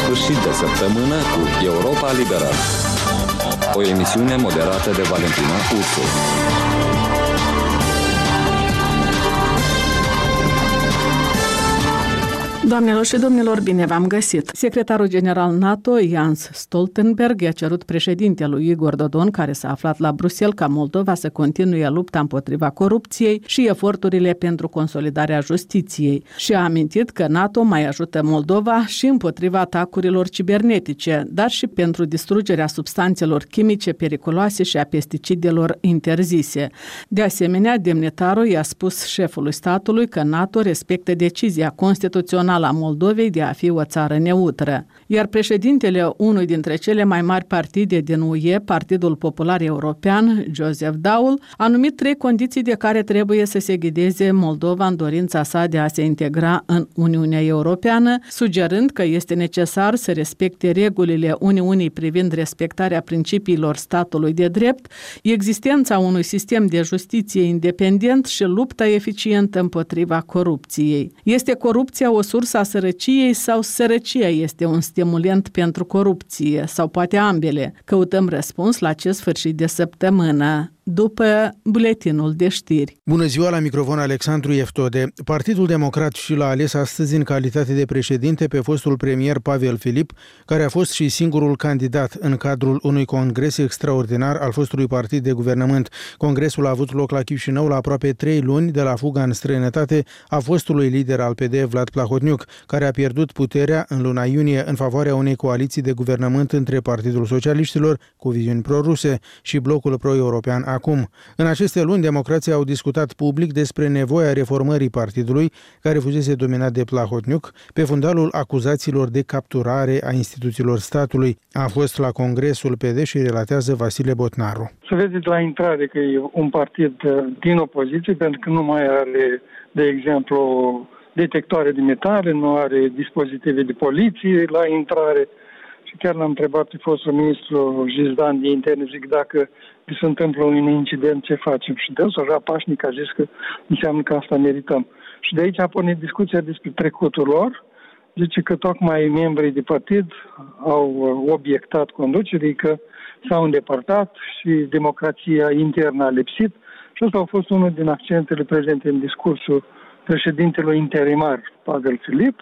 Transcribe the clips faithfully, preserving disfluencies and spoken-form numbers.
sfârșit de săptămână cu Europa Liberă, o emisiune moderată de Valentina Ursu. Doamnelor și domnilor, bine v-am găsit! Secretarul general NATO, Jens Stoltenberg, i-a cerut președintelui Igor Dodon, care s-a aflat la Bruxelles, ca Moldova să continue lupta împotriva corupției și eforturile pentru consolidarea justiției. Și a amintit că NATO mai ajută Moldova și împotriva atacurilor cibernetice, dar și pentru distrugerea substanțelor chimice periculoase și a pesticidelor interzise. De asemenea, demnitarul i-a spus șefului statului că NATO respectă decizia constituțională a Moldovei de a fi o țară neutră. Iar președintele unui dintre cele mai mari partide din U E, Partidul Popular European, Joseph Daul, a numit trei condiții de care trebuie să se ghideze Moldova în dorința sa de a se integra în Uniunea Europeană, sugerând că este necesar să respecte regulile Uniunii privind respectarea principiilor statului de drept, existența unui sistem de justiție independent și lupta eficientă împotriva corupției. Este corupția o sursă a sărăciei sau sărăcia este un stimulant pentru corupție sau poate ambele? Căutăm răspuns la acest sfârșit de săptămână, după buletinul de știri. Bună ziua, la microfon Alexandru Eftode. Partidul Democrat și l-a ales astăzi în calitate de președinte pe fostul premier Pavel Filip, care a fost și singurul candidat în cadrul unui congres extraordinar al fostului partid de guvernământ. Congresul a avut loc la Chișinău la aproape trei luni de la fuga în străinătate a fostului lider al P D, Vlad Plahotniuc, care a pierdut puterea în luna iunie în favoarea unei coaliții de guvernământ între Partidul Socialiștilor, cu viziuni pro-ruse, și blocul pro-european acum. În aceste luni, democrații au discutat public despre nevoia reformării partidului, care fusese dominat de Plahotniuc, pe fundalul acuzațiilor de capturare a instituțiilor statului. A fost la Congresul P D și relatează Vasile Botnaru. Să vedeți la intrare că e un partid din opoziție, pentru că nu mai are, de exemplu, detectoare de metale, nu are dispozitive de poliție la intrare. Și chiar l-am întrebat pe fostul ministru Jizdan de interne, zic, dacă se întâmplă un incident, ce facem? Și dânsul așa pașnic a zis că înseamnă că asta merităm. Și de aici a pornit discuția despre trecutul lor. Zice că tocmai membrii de partid au obiectat conducerii, că s-au îndepărtat și democrația internă a lipsit. Și asta a fost unul din accentele prezente în discursul președintelui interimar, Pavel Filip.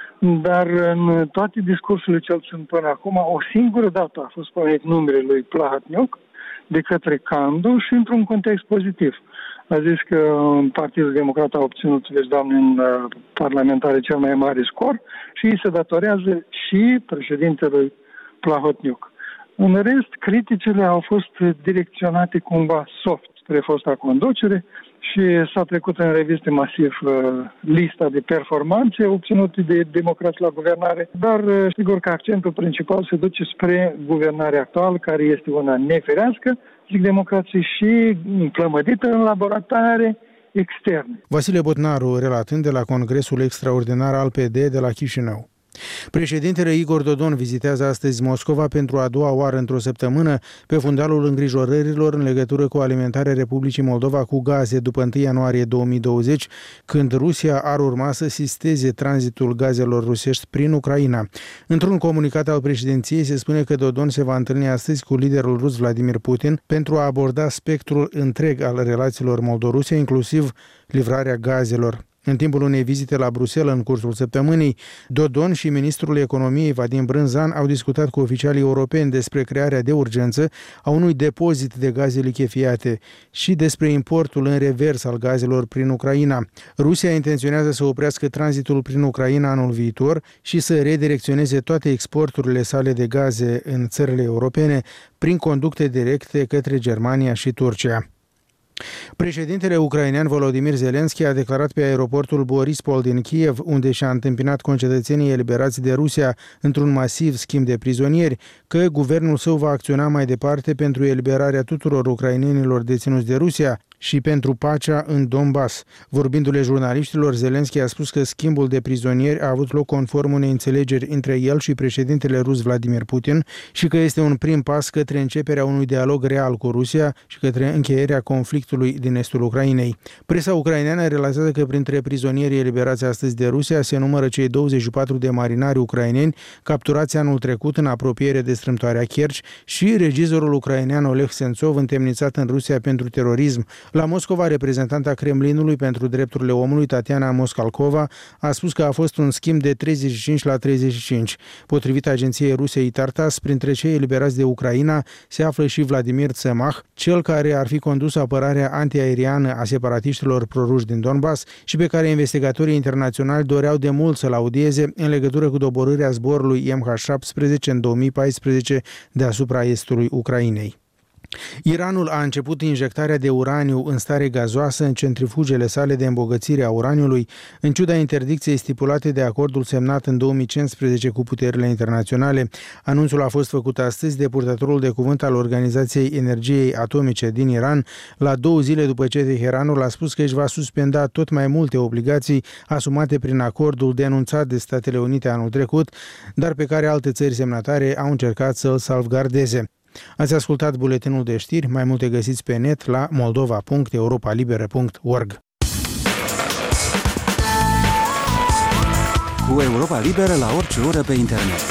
Dar în toate discursurile ce sunt până acum, o singură dată a fost pomenit numele lui Plahotniuc de către Candu și într-un context pozitiv. A zis că Partidul Democrat a obținut, vezi, Doamne, în parlamentare cel mai mare scor și îi se datorează și președintelui Plahotniuc. În rest, criticile au fost direcționate cumva soft spre fosta conducere și s-a trecut în revistă masiv uh, lista de performanțe obținute de democrați la guvernare, dar uh, sigur că accentul principal se duce spre guvernarea actuală, care este una nefirească, zic democrație și plămădită în laboratoare externe. Vasile Botnaru, relatând de la Congresul Extraordinar al P D de la Chișinău. Președintele Igor Dodon vizitează astăzi Moscova pentru a doua oară într-o săptămână pe fundalul îngrijorărilor în legătură cu alimentarea Republicii Moldova cu gaze după întâi ianuarie două mii douăzeci, când Rusia ar urma să sisteze tranzitul gazelor rusești prin Ucraina. Într-un comunicat al președinției se spune că Dodon se va întâlni astăzi cu liderul rus Vladimir Putin pentru a aborda spectrul întreg al relațiilor Moldorusia, inclusiv livrarea gazelor. În timpul unei vizite la Bruxelles în cursul săptămânii, Dodon și ministrul economiei Vadim Brânzan au discutat cu oficialii europeni despre crearea de urgență a unui depozit de gaze lichefiate și despre importul în revers al gazelor prin Ucraina. Rusia intenționează să oprească tranzitul prin Ucraina anul viitor și să redirecționeze toate exporturile sale de gaze în țările europene prin conducte directe către Germania și Turcia. Președintele ucrainean Volodymyr Zelensky a declarat pe aeroportul Borispol din Kiev, unde și-a întâmpinat concetățenii eliberați de Rusia într-un masiv schimb de prizonieri, că guvernul său va acționa mai departe pentru eliberarea tuturor ucrainenilor deținuți de Rusia și pentru pacea în Donbass. Vorbindu-le jurnaliștilor, Zelensky a spus că schimbul de prizonieri a avut loc conform unei înțelegeri între el și președintele rus Vladimir Putin și că este un prim pas către începerea unui dialog real cu Rusia și către încheierea conflictului estului, din estul Ucrainei. Presa ucraineană relatează că printre prizonierii eliberați astăzi de Rusia se numără cei douăzeci și patru de marinari ucraineni capturați anul trecut în apropiere de strâmtoarea Kerch și regizorul ucrainean Oleg Sentsov, întemnițat în Rusia pentru terorism. La Moscova, reprezentanta Kremlinului pentru drepturile omului, Tatiana Moskalkova, a spus că a fost un schimb de treizeci și cinci la treizeci și cinci. Potrivit agenției ruse Itartas, printre cei eliberați de Ucraina se află și Vladimir Tsemach, cel care ar fi condus apărarea antiaeriană a separatiștilor proruși din Donbass și pe care investigatorii internaționali doreau de mult să-l audieze în legătură cu doborârea zborului M H șaptesprezece în două mii paisprezece deasupra estului Ucrainei. Iranul a început injectarea de uraniu în stare gazoasă în centrifugele sale de îmbogățire a uraniului, în ciuda interdicției stipulate de acordul semnat în două mii cincisprezece cu puterile internaționale. Anunțul a fost făcut astăzi de purtătorul de cuvânt al Organizației Energiei Atomice din Iran, la două zile după ce Teheranul a spus că își va suspenda tot mai multe obligații asumate prin acordul denunțat de Statele Unite anul trecut, dar pe care alte țări semnatare au încercat să îl salvgardeze. Ați ascultat buletinul de știri, mai multe găsiți pe net la moldova punct europa liberă punct org. Cu Europa Liberă la orice oră pe internet.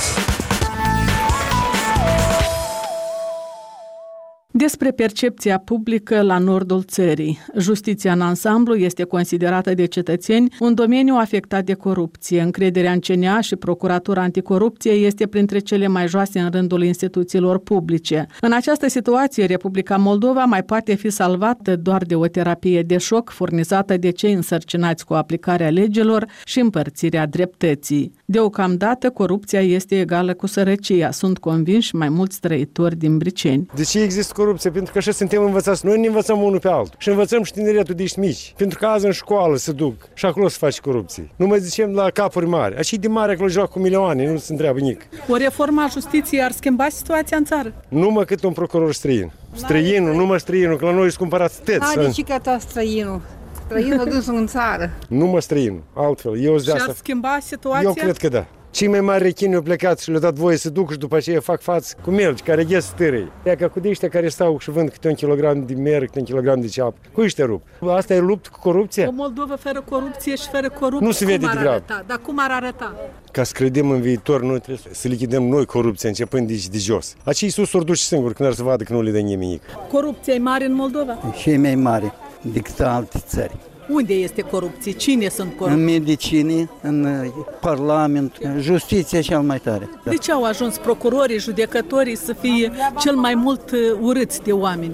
Despre percepția publică la nordul țării. Justiția în ansamblu este considerată de cetățeni un domeniu afectat de corupție. Încrederea în C N A și Procuratura Anticorupție este printre cele mai joase în rândul instituțiilor publice. În această situație, Republica Moldova mai poate fi salvată doar de o terapie de șoc furnizată de cei însărcinați cu aplicarea legilor și împărțirea dreptății. Deocamdată, corupția este egală cu sărăcia. Sunt convinși mai mulți trăitori din Briceni. De ce există corupție? Pentru că așa suntem învățați. Noi ne învățăm unul pe altul și învățăm și tineretul de ești mici. Pentru că azi în școală se duc și acolo se face corupție. Nu mai zicem la capuri mari. Așa de mare acolo joacă cu milioane, nu se întreabă nic. O reformă a justiției ar schimba situația în țară? Numai cât un procuror străin. Străinul, numai străinul, că la noi sunt cumpărați tăți. Hai, de ce că ta străinul? Străinul dus în țară. Numai străinul, altfel. Eu și ar schimba situația? Eu cred că da. Cei mai mari rechini au plecat și le-au dat voie să ducă și după aceea fac față cu melci, care ghes stârâi. Iar cu ăștia care stau și vând câte un kilogram de mer, câte un kilogram de ceapă, cu ăștia rup. Asta e luptă cu corupția? O Moldovă fără corupție și fără corupție, nu se vede de grav. Dar cum ar arăta? Ca să credem în viitor, noi trebuie să lichidăm noi corupția, începând de, de jos. Acei sus ori duci singuri, când ar să vadă că nu le dă nimic. Corupția e mare în Moldova? Și e mai mare decât alte țări. Unde este corupție? Cine sunt corupți? În medicină, în parlament, în justiția cel mai tare. De ce au ajuns procurorii, judecătorii să fie cel mai mult urâți de oameni?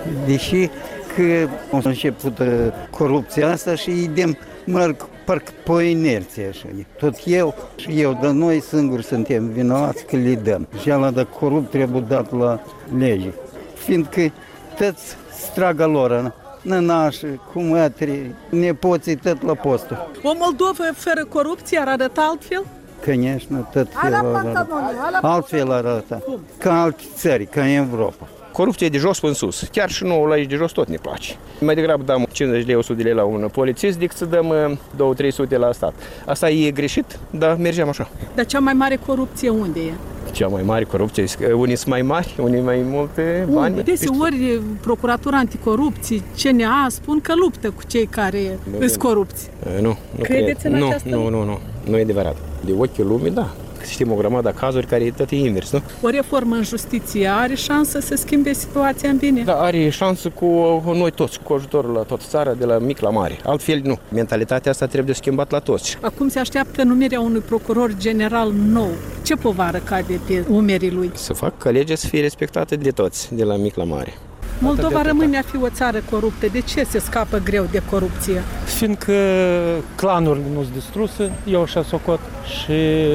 Deși că a început corupția asta și îi dăm, merg parcă pe o inerție așa. Tot eu și eu, dar noi singuri suntem vinovați că le dăm. Și ala de corupt trebuie dat la lege. Fiindcă toți straga lor, nănași, cu mătri, nepoții, tot la postul. O Moldovă fără corupție ar arăta altfel? Конечно, tot fel arăta. Altfel arăta. Ca alte țări, ca în Europa. Corupția e de jos până sus. Chiar și nouă la aici de jos tot ne place. Mai degrabă dăm cincizeci de lei, o sută de lei la un polițist decât să dăm două trei sute la stat. Asta e greșit, dar mergem așa. Dar cea mai mare corupție unde e? Cea mai mare corupție, unii sunt mai mari, unii mai multe bani. Deseori Procuratura Anticorupție, C N A spun că luptă cu cei care sunt corupți. Nu, nu Credeți cred. în nu, această Nu, nu, nu, nu e adevărat. De ochiul lumii, da. Știm o grămadă de cazuri care e tot invers, nu? O reformă în justiție are șansă să schimbe situația în bine? Da, are șansă cu noi toți, cu ajutorul la toată țara, de la mic la mare. Altfel nu. Mentalitatea asta trebuie schimbat la toți. Acum se așteaptă numirea unui procuror general nou. Ce povară cade pe umerii lui? Să fac ca legea să fie respectată de toți, de la mic la mare. Moldova rămâne a fi o țară coruptă. De ce se scapă greu de corupție? Fiindcă clanurile nu sunt distruse, eu așa socot, și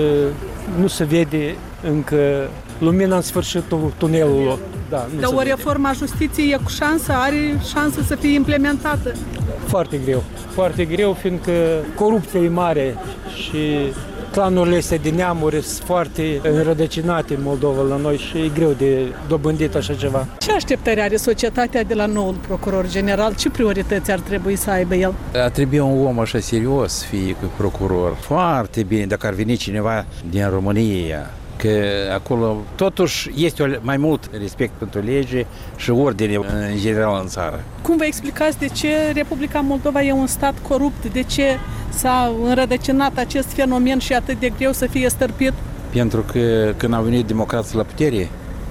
nu se vede încă lumina în sfârșitul tunelului. Da, Dar o reformă a justiției e cu șansă, are șansă să fie implementată? Foarte greu. Foarte greu, fiindcă corupția e mare și clanurile astea de neamuri sunt foarte înrădăcinate în Moldova la noi și e greu de dobândit așa ceva. Ce așteptări are societatea de la noul procuror general? Ce priorități ar trebui să aibă el? Ar trebui un om așa serios să fie procuror. Foarte bine dacă ar veni cineva din România, că acolo totuși este mai mult respect pentru lege și ordine în general în țară. Cum vă explicați de ce Republica Moldova e un stat corupt? De ce s-a înrădăcinat acest fenomen și atât de greu să fie stârpit? Pentru că când au venit democrații la putere,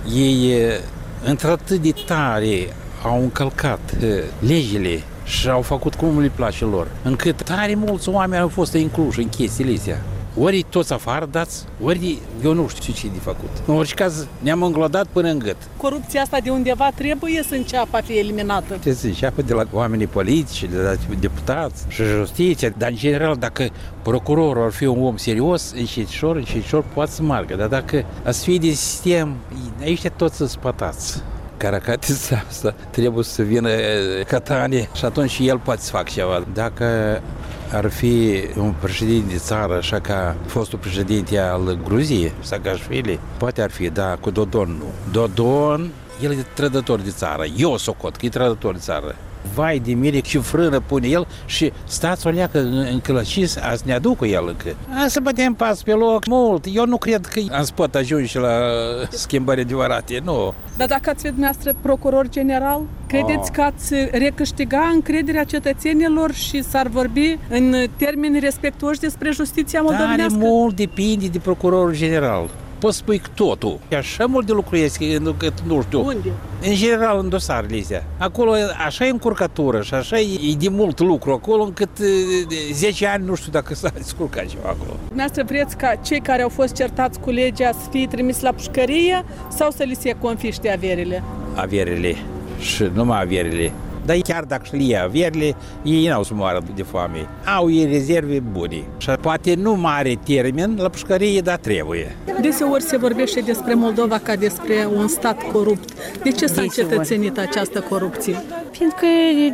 ei într-atât de tare au încălcat legile și au făcut cum le place lor, încât tare mulți oameni au fost incluși în chestiile astea. Ori toți afară dați, ori eu nu știu ce de făcut. În orice caz ne-am înglodat până în gât. Corupția asta de undeva trebuie să înceapă a fi eliminată. Trebuie să înceapă de la oamenii politici, de la deputați și justiție, dar în general dacă procurorul ar fi un om serios, încetișor, încetișor poate să margă, dar dacă ați fi de sistem, aici toți să spătați. Caracatița asta trebuie să vină Catania și atunci el poate să facă ceva. Dacă ar fi un președinte de țară, așa ca fostul președinte al Gruziei, Saakashvili, poate ar fi, da, cu Dodon nu. Dodon, el e trădător de țară. Eu socot că e trădător de țară. Vai de mine, ce frână pune el și stați o leacă în călăcis, azi ne aduc cu el încă. A, să bătem pas pe loc mult. Eu nu cred că am spăt ajunge la schimbări adevărate, nu. Dar dacă ați fi dumneavoastră procuror general, credeți oh. că ați recâștiga încrederea cetățenilor și s-ar vorbi în termeni respectuoși despre justiția moldovenească? Tare mult depinde de procurorul general. Poți spui totul. E așa mult de lucru este, că nu știu. Unde? În general, în dosarele astea. Acolo așa e încurcătură și așa e de mult lucru acolo, încât zece ani nu știu dacă s-a descurcat ceva acolo. Dumneavoastră vreți ca cei care au fost certați cu legea să fie trimis la pușcărie sau să li se confiște averile? Averile și numai averile. Dar chiar dacă și le averile, ei n-au să moară de foame. Au ei rezerve bune. Și poate nu mare termen la pușcărie, dar trebuie. Deseori se vorbește despre Moldova ca despre un stat corupt. De ce s-a încetățenit această corupție? Pentru că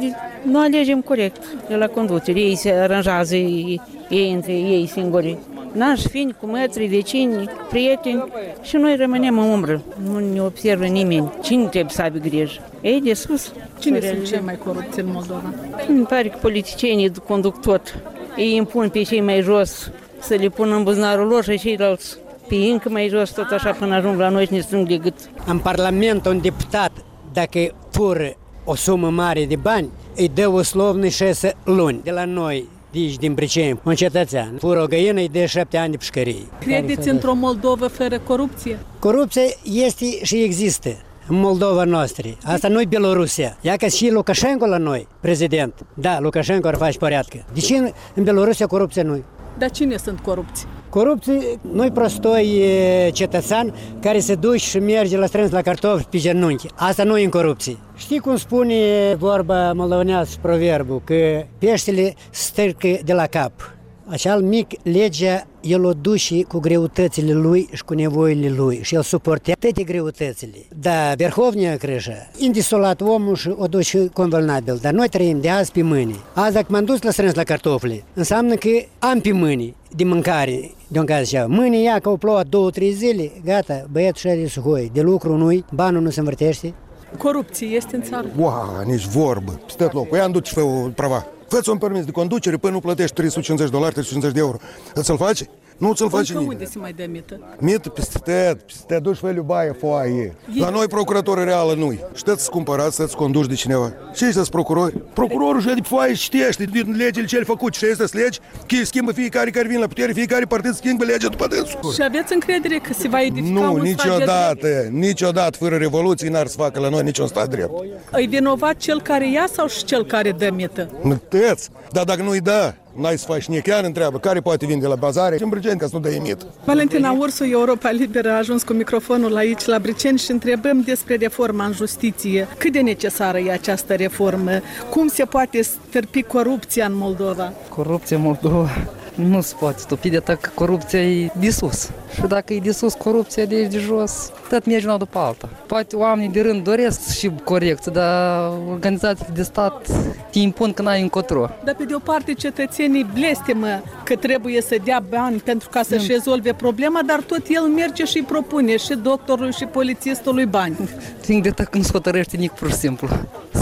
nu alegem corect de la conducere. Ei se aranjează ei, ei între ei singuri. Nași fiind cu mătri, vecini, prieteni și noi rămânem în umbră. Nu ne observă nimeni. Cine trebuie să aibă grijă? Ei de sus. Cine sunt cei mai corupți în Moldova? Îmi pare că politicienii conduc tot. Ei impun pe cei mai jos să le pună în buzunarul lor și ceilalți pe încă mai jos, tot așa până ajung la noi și ne strâng de gât. În Parlament un deputat, dacă fură o sumă mare de bani, îi dă o slovnă șase luni de la noi. Deci, din pricini, un cetățean fură o găină, îi dă șapte ani de pușcărie. Credeți într-o Moldovă fără corupție? Corupția este și există în Moldova noastră. Asta nu e Belorusia. Ia că și Lukashenko la noi, prezident. Da, Lukashenko ar face păreatcă. De ce în Belorusia corupția nu? Dar cine sunt corupți? Corupții, noi prostoi cetățean care se duce și merge la strâns la cartofi pe genunchi. Asta nu e în corupție. Știi cum spune vorba moldovenească, proverbul, că peștele stârcă de la cap. Acel mic, legea, el o duce cu greutățile lui și cu nevoile lui și el suportă toate greutățile. Da, Verhovnia Crâșa, indisolat omul și o duce convenabil, dar noi trăim de azi pe mâine. Azi dacă m-am dus la strâns la cartofle, înseamnă că am pe mâine de mâncare, de un caz așa. Mâine ia că o plouă două, trei zile, gata, băiatul și are suhoi. De lucru nu-i, banul nu se învârtește. Corupție este în țară? Ua, nici vorbă. Stă locul, ia-mi duci fă prava. Fă-ți un permis de conducere până nu plătești trei sute cincizeci de dolari, trei sute cincizeci de euro. Să-l faci? Nu ți-l face nimeni. Unde se mai dă mită? Mită peste tăt, peste te duci fă baie, foaie. La noi procuratoră reală nu-i. Știți să cumpărați, să-ți conduci de cineva. Ce ești procurori? Procurorul și de foaie citește din legile ce-l făcut. Și este legi, că schimbă fiecare care vine la putere, fiecare partid schimbă legea după dânsul. Și aveți încredere că se va edifica nu, un niciodată, niciodată, fără revoluție n-ar să facă la noi niciun stat drept. E vinovat cel care ia sau și cel care dă mită? Tăți, dar dacă nu-i dă, n-ai să faci chiar întreabă care poate vinde de la bazare, în Briceni ca să nu dă emit. Valentina Ursu, Europa Liberă, a ajuns cu microfonul aici la Briceni și întrebăm despre reforma în justiție. Cât de necesară e această reformă? Cum se poate stârpi corupția în Moldova? Corupția în Moldova nu se poate stupi de că corupția e de sus. Și dacă e de sus corupția de aici de jos, tot merge una după alta. Poate oamenii de rând doresc și corecție, dar organizațiile de stat te impun că n-ai încotro. Dar pe de o parte cetățenii blestemă că trebuie să dea bani pentru ca să-și rezolve problema, dar tot el merge și îi propune și doctorului și polițistului bani. Fiind de că nu se hotărăște nici pur și simplu.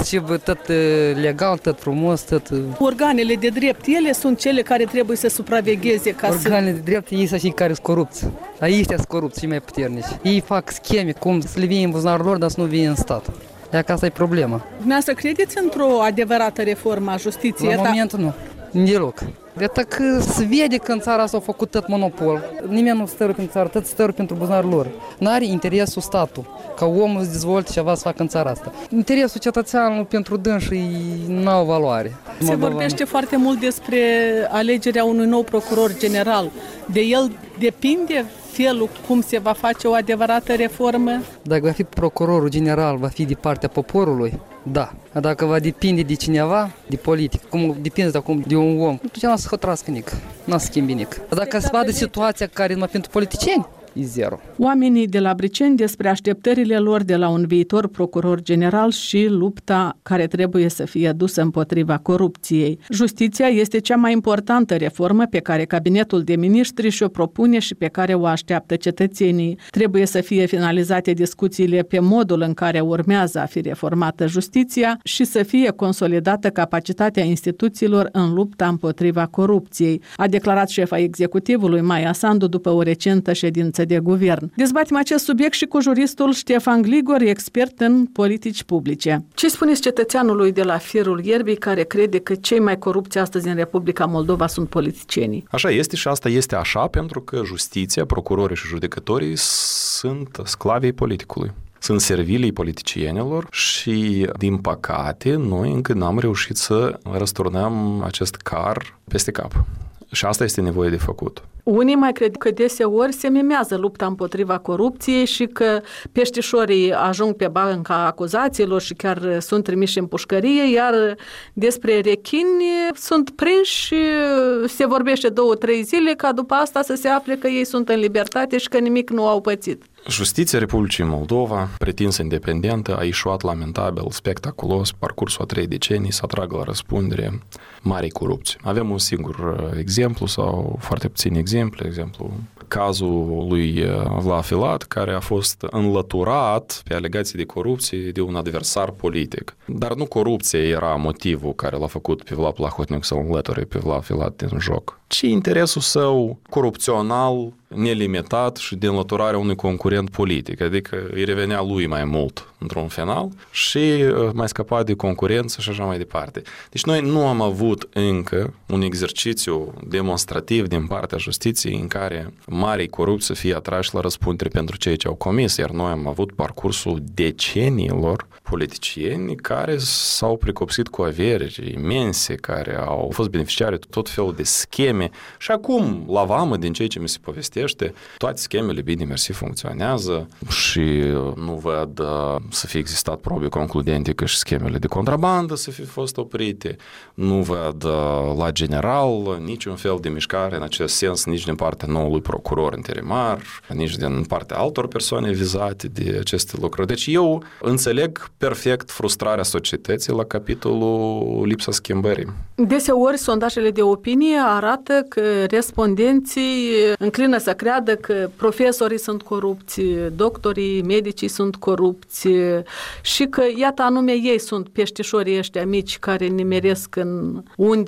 și tot legal, tot frumos, tot... Organele de drept, ele sunt cele care trebuie să supravegheze ca Organele să... de drept, ei sunt cei care sunt corupți. Aici sunt corupți cei mai puternici. Ei fac scheme, cum să le vie în buzunarul lor, dar să nu vie în stat. Iar că asta e problema. Dumneavoastră credeți într-o adevărată reformă a justiției? La momentul nu, deloc. De atât că se vede că în țara asta au făcut tot monopol. Nimeni nu stără pentru țară, tot stără pentru buzunarul lor. N-are interesul statul ca omul să dezvolte ceva să facă în țara asta. Interesul cetățeanului pentru dânsii n-au valoare. Se vorbește foarte mult despre alegerea unui nou procuror general. De el depinde felul cum se va face o adevărată reformă? Dacă va fi procurorul general, va fi de partea poporului, da. Dacă va depinde de cineva, de politic, cum depinde de acum de un om, nu n-a să hotărască nic, n-a să schimbi nic. Dacă se vadă situația care numai pentru politicieni, e zero. Oamenii de la Briceni despre așteptările lor de la un viitor procuror general și lupta care trebuie să fie dusă împotriva corupției. Justiția este cea mai importantă reformă pe care cabinetul de miniștri și-o propune și pe care o așteaptă cetățenii. Trebuie să fie finalizate discuțiile pe modul în care urmează a fi reformată justiția și să fie consolidată capacitatea instituțiilor în lupta împotriva corupției, a declarat șefa executivului Maia Sandu după o recentă ședință de guvern. Dezbatem acest subiect și cu juristul Ștefan Gligor, expert în politici publice. Ce spuneți cetățeanului de la firul ierbii care crede că cei mai corupți astăzi în Republica Moldova sunt politicienii? Așa este și asta este așa pentru că justiția, procurorii și judecătorii sunt sclavii politicului. Sunt servilii politicienilor și, din păcate, noi încă n-am reușit să răsturnăm acest car peste cap. Și asta este nevoie de făcut. Unii mai cred că deseori se mimează lupta împotriva corupției și că peștișorii ajung pe banca acuzațiilor și chiar sunt trimiși în pușcărie, iar despre rechini sunt prinși și se vorbește două, trei zile ca după asta să se afle că ei sunt în libertate și că nimic nu au pățit. Justiția Republicii Moldova, pretinsă independentă, a ieșuat lamentabil, spectaculos, parcursul a trei decenii, să atragă la răspundere marii corupții. Avem un singur exemplu sau foarte puțini exemple, exemplu, cazul lui Vlad Filat, care a fost înlăturat pe alegații de corupție de un adversar politic. Dar nu corupția era motivul care l-a făcut pe Vlad Plahotniuc să înlăture pe Vlad Filat din joc, ci interesul său corupțional, nelimitat și de înlăturarea unui concurent politic, adică îi revenea lui mai mult într-un final și mai scăpa de concurență și așa mai departe. Deci noi nu am avut încă un exercițiu demonstrativ din partea justiției în care marii corupți să fie atrași la răspundere pentru ceea ce au comis, iar noi am avut parcursul deceniilor politicieni care s-au precopsit cu averi imense, care au fost beneficiari de tot felul de scheme și acum, la vamă, din ceea ce mi se povestește, toate schemele, bine, mersi, funcționează și nu văd uh, să fie existat probe concludente că și schemele de contrabandă să fi fost oprite, nu văd uh, la general niciun fel de mișcare în acest sens, nici din partea noului procuror interimar, nici din partea altor persoane vizate de aceste lucruri. Deci eu înțeleg perfect frustrarea societății la capitolul lipsa schimbării. Deseori, sondajele de opinie arată că respondenții înclină să creadă că profesorii sunt corupți, doctorii, medicii sunt corupți și că, iată, anume ei sunt peștișorii ăștia mici care nimeresc în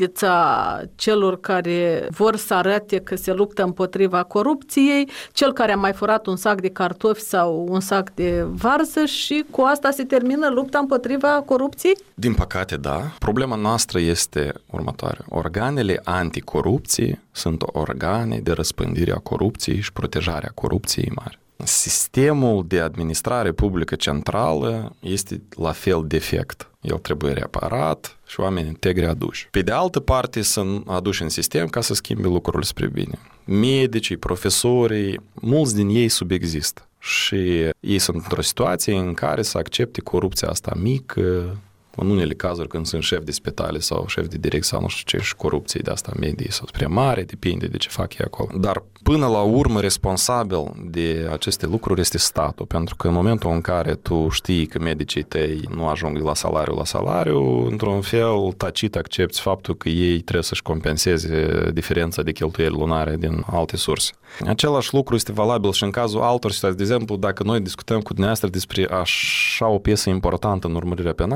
undița celor care vor să arate că se luptă împotriva corupției, cel care a mai furat un sac de cartofi sau un sac de varză și cu asta se termină lupta împotriva corupției? Din păcate, da. Problema noastră este următoarea. Organele anticorupție sunt organe de răspândire a corupției și protejarea corupției mari. Sistemul de administrare publică centrală este la fel defect. El trebuie reparat și oamenii integri aduși. Pe de altă parte, sunt aduși în sistem ca să schimbe lucrurile spre bine. Medicii, profesorii, mulți din ei subexistă și ei sunt într-o situație în care să accepte corupția asta mică, în unele cazuri când sunt șef de spitale sau șef de direcție sau nu știu ce și corupție de asta medie sau prea mare, depinde de ce fac ei acolo. Dar până la urmă responsabil de aceste lucruri este statul, pentru că în momentul în care tu știi că medicii tăi nu ajung de la salariu la salariu, într-un fel tacit accepti faptul că ei trebuie să-și compenseze diferența de cheltuieli lunare din alte surse. Același lucru este valabil și în cazul altor situații. De exemplu, dacă noi discutăm cu dumneavoastră despre așa o piesă importantă în urmărirea penală ca ofițer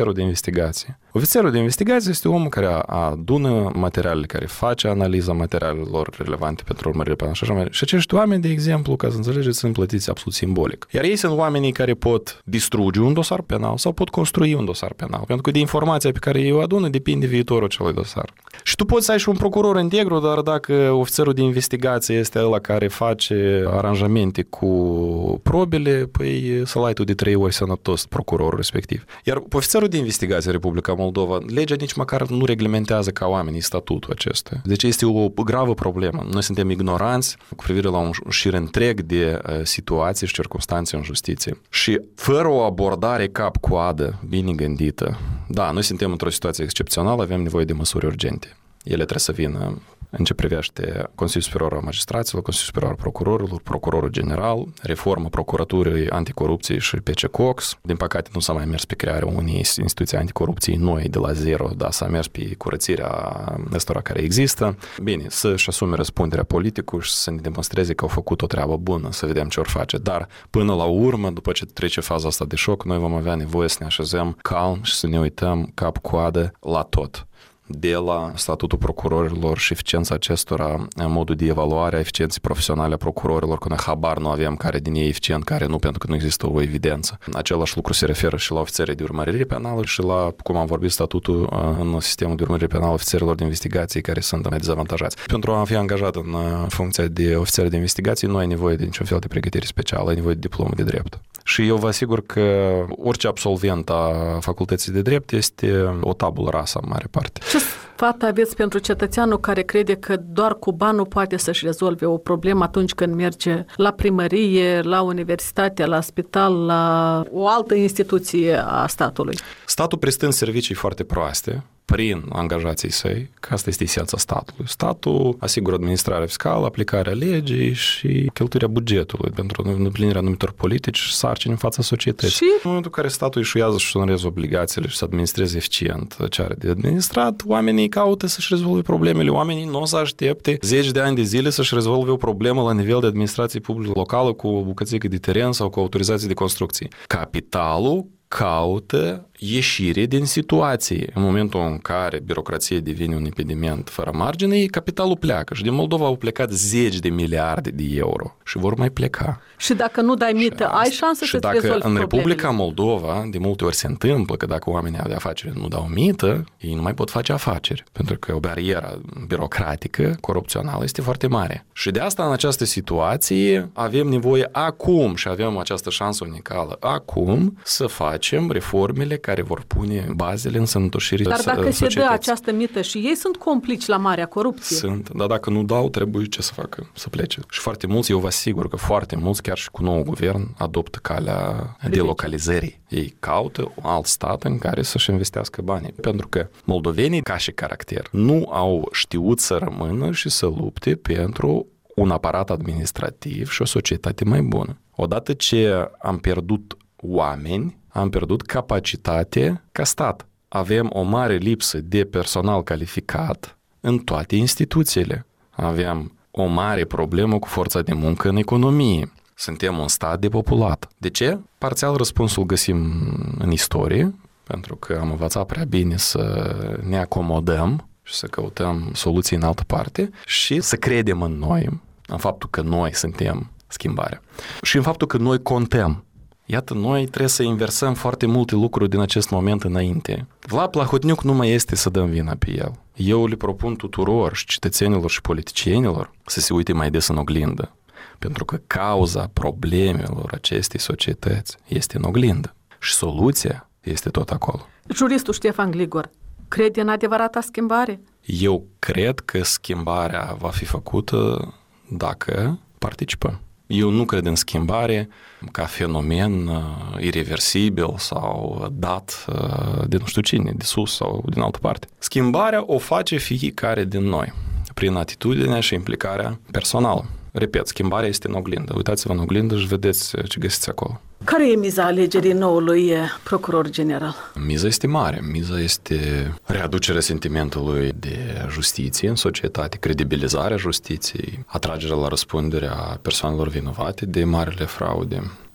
ofițerul de investigație. Ofițerul de investigație este omul care adună materialele, care face analiza materialelor relevante pentru urmărire penală și așa mai. Și acești oameni, de exemplu, ca să înțelegeți, sunt plătiți absolut simbolic. Iar ei sunt oamenii care pot distruge un dosar penal sau pot construi un dosar penal. Pentru că de informația pe care ei o adună depinde viitorul acelui dosar. Și tu poți să ai și un procuror integru, dar dacă ofițerul de investigație este ăla care face aranjamente cu probele, păi să-l ai tu de trei ori sănătos procurorul respectiv. Iar ofițerul de investigație în Republica Moldova, legea nici măcar nu reglementează ca oamenii statutul acesta. Deci este o gravă problemă. Noi suntem ignoranți cu privire la un șir întreg de situații și circunstanțe în justiție. Și fără o abordare cap-coadă, bine gândită, da, noi suntem într-o situație excepțională, avem nevoie de măsuri urgente. Ele trebuie să vină în ce privește Consiliul Superior al Magistraților, Consiliul Superior al Procurorilor, Procurorul General, reforma Procuraturii Anticorupție și P C Cox. Din păcate nu s-a mai mers pe crearea unei instituții anticorupție noi de la zero, dar s-a mers pe curățirea ăstora care există. Bine, să-și asume răspunderea politicului și să ne demonstreze că au făcut o treabă bună, să vedem ce or face. Dar până la urmă, după ce trece faza asta de șoc, noi vom avea nevoie să ne așezăm calm și să ne uităm cap-coadă la tot. De la statutul procurorilor și eficiența acestora, modul de evaluare a eficienței profesionale a procurorilor, când habar nu avem care din ei e eficient, care nu, pentru că nu există o evidență. Același lucru se referă și la ofițerii de urmărire penală și la, cum am vorbit, statutul în sistemul de urmărire penală ofițerilor de investigații care sunt mai dezavantajați. Pentru a fi angajat în funcția de ofițer de investigații, nu ai nevoie de niciun fel de pregătire specială, ai nevoie de diplomă de drept. Și eu vă asigur că orice absolvent a facultății de drept este o tabulă rasă în mare parte. Ce sfat aveți pentru cetățeanul care crede că doar cu banul poate să-și rezolve o problemă atunci când merge la primărie, la universitate, la spital, la o altă instituție a statului? Statul prestând servicii foarte proaste prin angajații săi, că asta este esența statului. Statul asigură administrarea fiscală, aplicarea legii și cheltuirea bugetului pentru îndeplinirea anumitor politici și sarcini în fața societății. Și? În momentul în care statul își și onorează obligațiile și să administreze eficient ce are de administrat, oamenii caută să-și rezolve problemele. Oamenii nu o să aștepte zeci de ani de zile să-și rezolve o problemă la nivel de administrație publică locală cu o bucățică de teren sau cu autorizație de construcție. Capitalul caută ieșire din situație. În momentul în care birocrația devine un impediment fără margine, capitalul pleacă. Și din Moldova au plecat zeci de miliarde de euro și vor mai pleca. Și dacă nu dai mită, ai șansă să-ți rezolvi problemele. Și dacă în Republica Moldova, de multe ori se întâmplă că dacă oamenii de afaceri nu dau mită, ei nu mai pot face afaceri. Pentru că o barieră birocratică, corupțională, este foarte mare. Și de asta, în această situație, avem nevoie acum și avem această șansă unicală acum să facem reformele care vor pune bazele în sănătoșirii societății. Dar dacă se dă această mită și ei sunt complici la marea corupție. Sunt, dar dacă nu dau, trebuie ce să facă? Să plece. Și foarte mulți, eu vă asigur că foarte mulți, chiar și cu nou guvern, adoptă calea delocalizării. Ei caută un alt stat în care să-și investească banii. Pentru că moldovenii, ca și caracter, nu au știut să rămână și să lupte pentru un aparat administrativ și o societate mai bună. Odată ce am pierdut oameni, am pierdut capacitate ca stat. Avem o mare lipsă de personal calificat în toate instituțiile. Avem o mare problemă cu forța de muncă în economie. Suntem un stat depopulat. De ce? Parțial răspunsul găsim în istorie, pentru că am învățat prea bine să ne acomodăm și să căutăm soluții în altă parte și să credem în noi, în faptul că noi suntem schimbarea și în faptul că noi contăm. Iată, noi trebuie să inversăm foarte multe lucruri din acest moment înainte. Vlad Plahotniuc nu mai este să dăm vina pe el. Eu le propun tuturor și cetățenilor și politicienilor să se uite mai des în oglindă. Pentru că cauza problemelor acestei societăți este în oglindă. Și soluția este tot acolo. Juristul Ștefan Gligor crede în adevărata schimbare? Eu cred că schimbarea va fi făcută dacă participăm. Eu nu cred în schimbare ca fenomen uh, irreversibil sau dat uh, de nu știu cine, de sus sau din altă parte. Schimbarea o face fiecare din noi, prin atitudinea și implicarea personală. Repet, schimbarea este în oglindă. Uitați-vă în oglindă și vedeți ce găsiți acolo. Care e miza alegerii noului procuror general? Miza este mare. Miza este readucerea sentimentului de justiție în societate, credibilizarea justiției, atragerea la răspunderea persoanelor vinovate de marile fraude.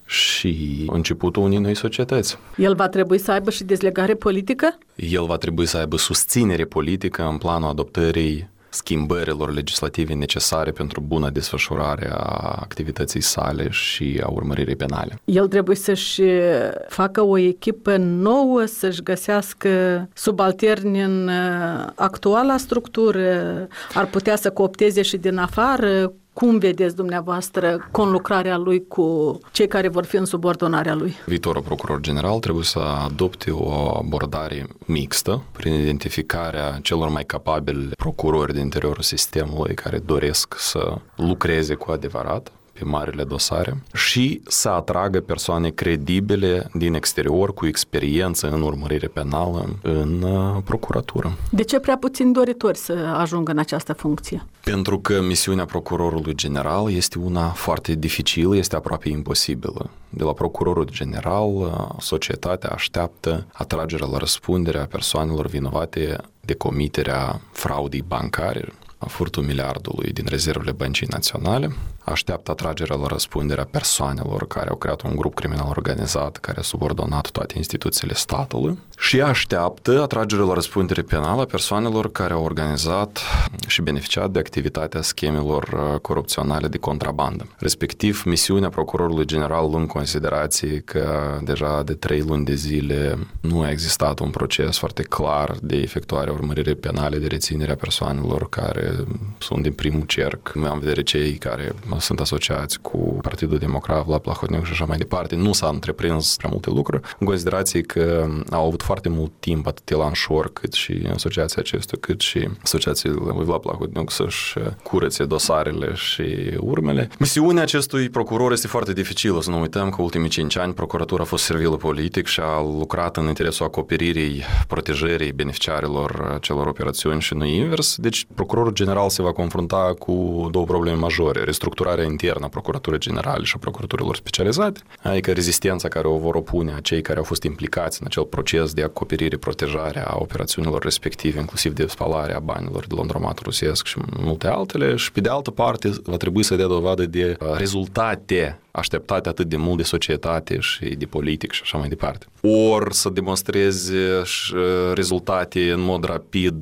și începutul unei noi societăți. El va trebui să aibă și dezlegare politică? El va trebui să aibă susținere politică în planul adoptării schimbărilor legislative necesare pentru bună desfășurare a activității sale și a urmăririi penale. El trebuie să-și facă o echipă nouă, să-și găsească subalterni în actuala structură, ar putea să coopteze și din afară. Cum vedeți dumneavoastră conlucrarea lui cu cei care vor fi în subordonarea lui? Viitorul procuror general trebuie să adopte o abordare mixtă prin identificarea celor mai capabili procurori din interiorul sistemului care doresc să lucreze cu adevărat pe marile dosare și să atragă persoane credibile din exterior cu experiență în urmărire penală în procuratură. De ce prea puțini doritori să ajungă în această funcție? Pentru că misiunea procurorului general este una foarte dificilă, este aproape imposibilă. De la procurorul general, societatea așteaptă atragerea la răspundere a persoanelor vinovate de comiterea fraudei bancare, a furtul miliardului din rezervele Băncii Naționale, așteaptă atragerea la răspundere a persoanelor care au creat un grup criminal organizat care a subordonat toate instituțiile statului și așteaptă atragerea la răspundere penală a persoanelor care au organizat și beneficiat de activitatea schemelor corupționale de contrabandă. Respectiv, misiunea procurorului general, luând în considerație că deja de trei luni de zile nu a existat un proces foarte clar de efectuare a urmăririi penale, de reținere a persoanelor care sunt din primul cerc, am în vedere cei care sunt asociați cu Partidul Democrat, Vlad Plahotniuc și așa mai departe, nu s-a întreprins prea multe lucruri, în considerație că au avut foarte mult timp atât Elan Șor, cât și asociația acestuia, cât și asociația lui Vlad Plahotniuc să-și curățe dosarele și urmele. Misiunea acestui procuror este foarte dificilă, să nu uităm că ultimii cinci ani procuratura a fost servilă politic și a lucrat în interesul acoperirii, protejării beneficiarilor celor operațiuni și nu invers. Deci procurorul general se va confrunta cu două probleme majore: restructurarea internă a Procuraturii Generale și a procuraturilor specializate, adică rezistența care o vor opune a cei care au fost implicați în acel proces de acoperire, protejare a operațiunilor respective, inclusiv de spălare a banilor de laundromat rusesc și multe altele, și pe de altă parte va trebui să dea dovadă de rezultate așteptate atât de mult de societate și de politic și așa mai departe. Ori să demonstreze rezultate în mod rapid,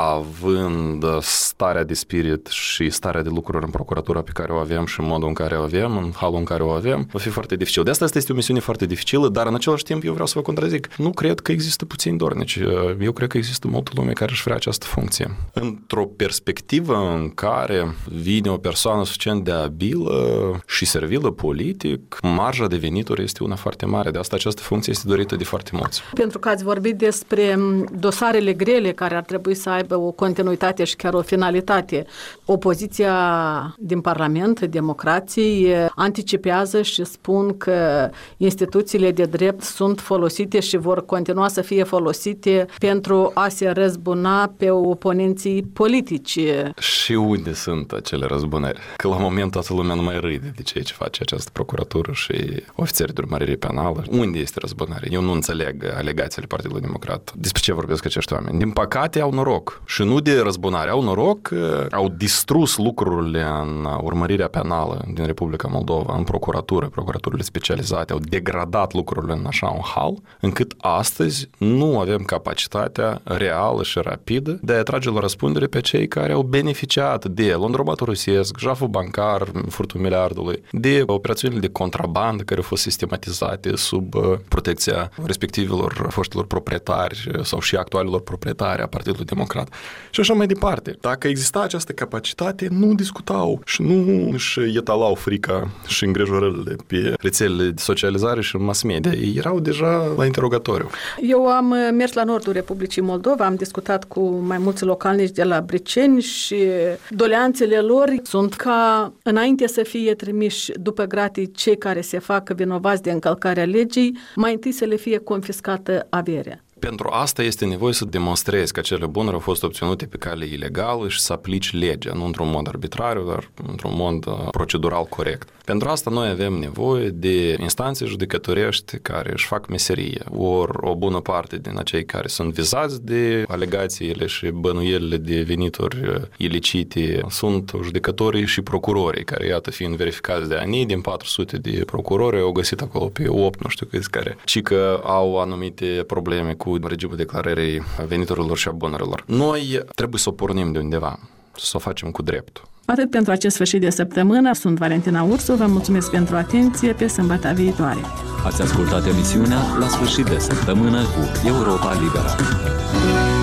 având starea de spirit și starea de lucruri în procuratura pe care o avem și în modul în care o avem, în halul în care o avem, va fi foarte dificil. De asta asta este o misiune foarte dificilă, dar în același timp eu vreau să vă contrazic. Nu cred că există puțini dornici. Eu cred că există multă lume care își vrea această funcție. Într-o perspectivă în care vine o persoană suficient de abilă și servilă politic, marja de venituri este una foarte mare. De asta această funcție este dorită de foarte mulți. Pentru că ați vorbit despre dosarele grele care ar trebui să aibă o continuitate și chiar o finalitate. Opoziția din Parlament, democrații, anticipează și spun că instituțiile de drept sunt folosite și vor continua să fie folosite pentru a se răzbuna pe oponenții politici. Și unde sunt acele răzbunări? Că la moment toată lumea nu mai râde de ceea ce face această procuratură și ofițeri de urmărire penală. Unde este răzbunare? Eu nu înțeleg alegațiile Partidului Democrat. Despre ce vorbesc acești oameni? Din păcate au noroc. Și nu de răzbunare. Au noroc că au distrus lucrurile în urmărirea penală din Republica Moldova, în procuratură, procuraturile specializate, au degradat lucrurile în așa un hal, încât astăzi nu avem capacitatea reală și rapidă de a trage la răspundere pe cei care au beneficiat de laundromatul rusesc, jaful bancar, furtul miliardului, de operațiunile de contrabandă care au fost sistematizate sub protecția respectivilor foștilor proprietari sau și actualilor proprietari a Partidului Democrat. Și așa mai departe. Dacă exista această capacitate, nu discutau și nu își etalau frica și îngrijorările pe rețelele de socializare și în mass media. Ei erau deja la interogatoriu. Eu am mers la nordul Republicii Moldova, am discutat cu mai mulți localnici de la Briceni și doleanțele lor sunt ca înainte să fie trimiși după gratii cei care se fac vinovați de încălcarea legii, mai întâi să le fie confiscată averea. Pentru asta este nevoie să demonstrezi că acele bunuri au fost obținute pe cale ilegală și să aplici legea, nu într-un mod arbitrariu, dar într-un mod procedural corect. Pentru asta noi avem nevoie de instanțe judecătorești care își fac meserie, ori o bună parte din acei care sunt vizați de alegațiile și bănuielile de venituri ilicite sunt judecătorii și procurorii, care, iată, fiind verificați de ani, din patru sute de procurori au găsit acolo pe opt, nu știu câți, care și că au anumite probleme cu regimul declarării veniturilor și a bunurilor. Noi trebuie să o pornim de undeva, să o facem cu dreptul. Atât pentru acest sfârșit de săptămână. Sunt Valentina Ursu, vă mulțumesc pentru atenție, pe sâmbătă viitoare. Ați ascultat emisiunea La sfârșit de săptămână cu Europa Liberă.